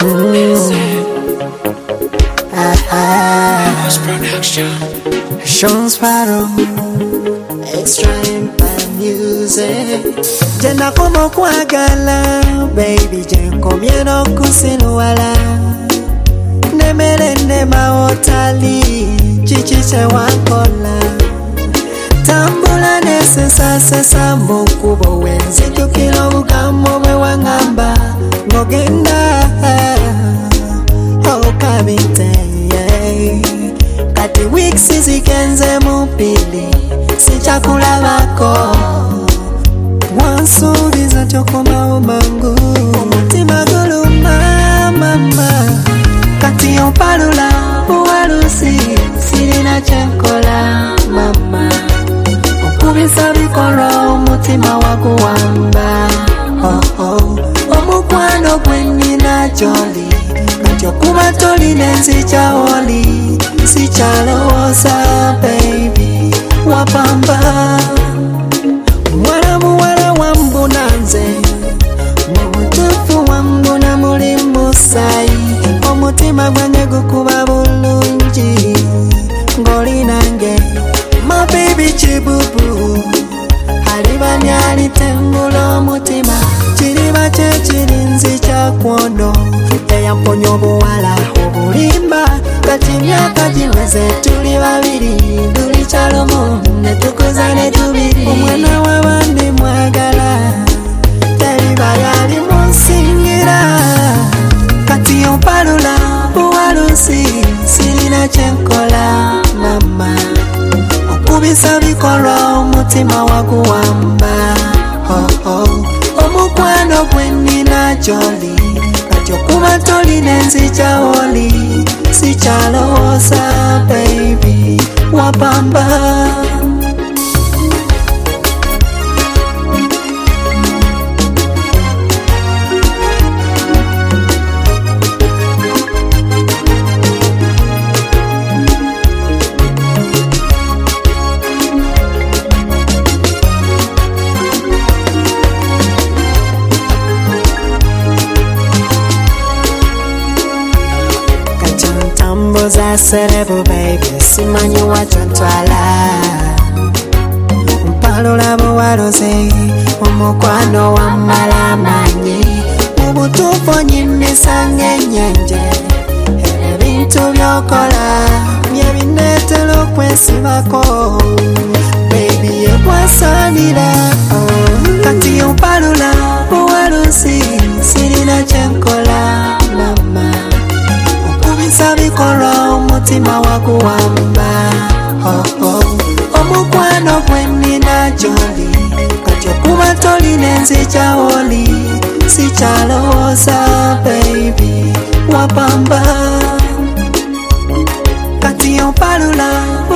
Sean Sparrow, Extra Empire Music. Jena como kwagala, baby jenko mieno kusinuwala. Nemere nema otali, chichiche wakola. Tambula nese sasa mokubo wenzi tukilo bukamo mwe wangamba. Ngogenda, kabinte, kati weeks zikenze mupili sichakula bako wansubiza chokoma umangu umutima guluma mama kati opalula uwalusi sirina chenkola mama okubisa bikolo umutima wakuwamba omukwano gwenina joli kuba toli nenzi chawoli si chalosa baby wapamba muwala wambunanze mutufu wambuna muli musai omutima gwange gukuba bulungi ngoli nange my baby chibubu halibanya alitembula omutima chiriba chechirinzi chakwono eyamponya obuwala obulimba kati myaka giweze tuli babiri tuli kyalomu netukuza netubiri omwana w'abandi mwagala teribala limunsingira kati opalula buwalusi sirina kyenkola mama okubisa bikolwa omutima wakuwamba omukwano gwenina joli kuba toli nenzi chawoli si chalosa baby wapamba Mboza serebo baby simanyi wachontwala mpalola buwaluze omukwano wamalamanyi mubutufu nyimisange enyenje ebintu byokola byebinetera okwesibako baby yekwasanira kati opalula buwaluzi sirina kyenkola mama sabikora umutima wakuwamba omukwano gwenina joli kati okuba toli nenzi chawoli si chalosa baby wapamba kati opalula